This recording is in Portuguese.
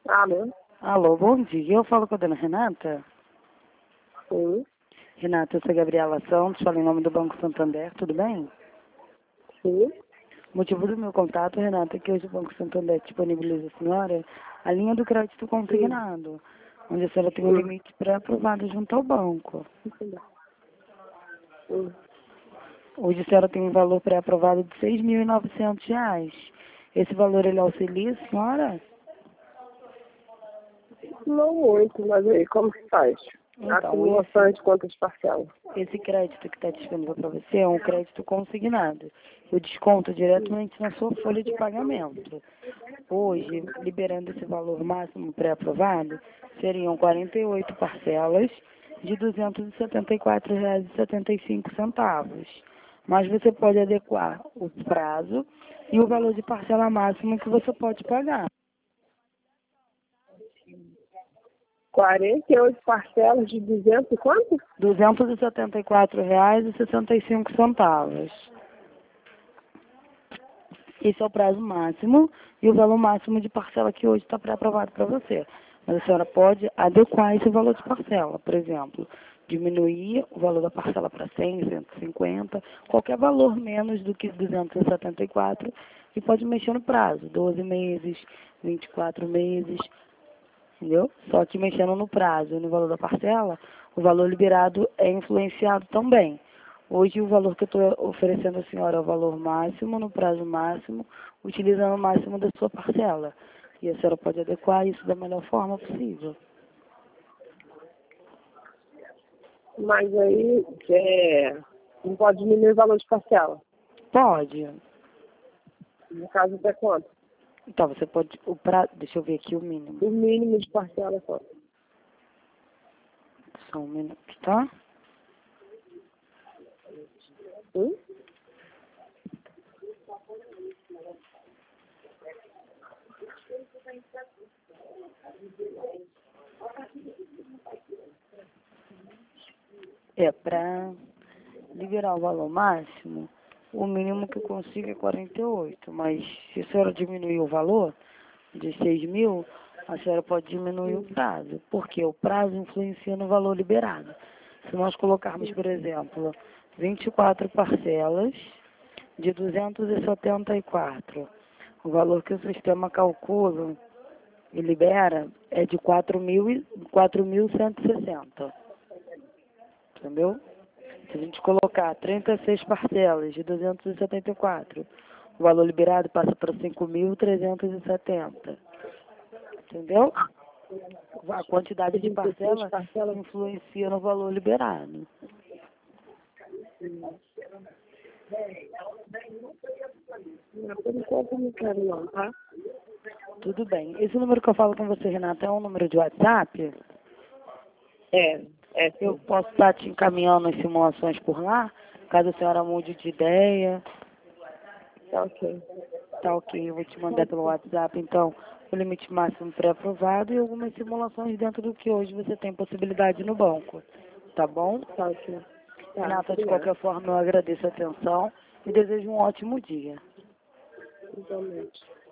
Alô? Alô, bom dia. Eu falo com a dona Renata. Sim, Renata, eu sou a Gabriela Santos, falo em nome do Banco Santander, tudo bem? sim. O motivo do meu contato, Renata, é que hoje o Banco Santander disponibiliza a senhora a linha do crédito consignado, onde a senhora tem um limite pré-aprovado junto ao banco. Hum. Hoje a senhora tem um valor pré-aprovado de R$ 6.900. Esse valor, ele auxilia a senhora? Não muito, mas aí como que faz? A Então, acumulação de quantas parcelas? esse crédito que está disponível para você é um crédito consignado. Eu desconto diretamente na sua folha de pagamento. Hoje, liberando esse valor máximo pré-aprovado, seriam 48 parcelas de R$ 274,75. Mas você pode adequar o prazo e o valor de parcela máximo que você pode pagar. 48 parcelas de 200 e quanto? R$ 274,65. Esse é o prazo máximo e o valor máximo de parcela que hoje está pré-aprovado para você. Mas a senhora pode adequar esse valor de parcela. Por exemplo, diminuir o valor da parcela para 100, 150, qualquer valor menos do que 274 e pode mexer no prazo, 12 meses, 24 meses, entendeu? Só que mexendo no prazo e no valor da parcela, o valor liberado é influenciado também. Hoje o valor que eu estou oferecendo à senhora é o valor máximo, no prazo máximo, utilizando o máximo da sua parcela. E a senhora pode adequar isso da melhor forma possível. Mas aí não pode diminuir o valor de parcela. Pode. No caso, até quanto? Então você pode, deixa eu ver aqui o mínimo. O mínimo de parcela é quanto? Só um minuto, tá? Hum? Para liberar o valor máximo, o mínimo que eu consigo é 48, mas se a senhora diminuir o valor de 6.000, a senhora pode diminuir o prazo, porque o prazo influencia no valor liberado. Se nós colocarmos, por exemplo, 24 parcelas de 274, o valor que o sistema calcula e libera é de 4.160, entendeu? Se a gente colocar 36 parcelas de 274, o valor liberado passa para 5.370. Entendeu? A quantidade de parcela influencia no valor liberado. Por enquanto não quero não, tá? Tudo bem. Esse número que eu falo com você, Renata, é um número de WhatsApp? Eu Sim. posso estar te encaminhando as simulações por lá, caso a senhora mude de ideia. Tá ok. Tá ok, eu vou te mandar pelo WhatsApp, então, o limite máximo pré-aprovado e algumas simulações dentro do que hoje você tem possibilidade no banco. Tá bom? Tá ok. Tá, Renata, de obrigada. qualquer forma, eu agradeço a atenção e desejo um ótimo dia. Igualmente.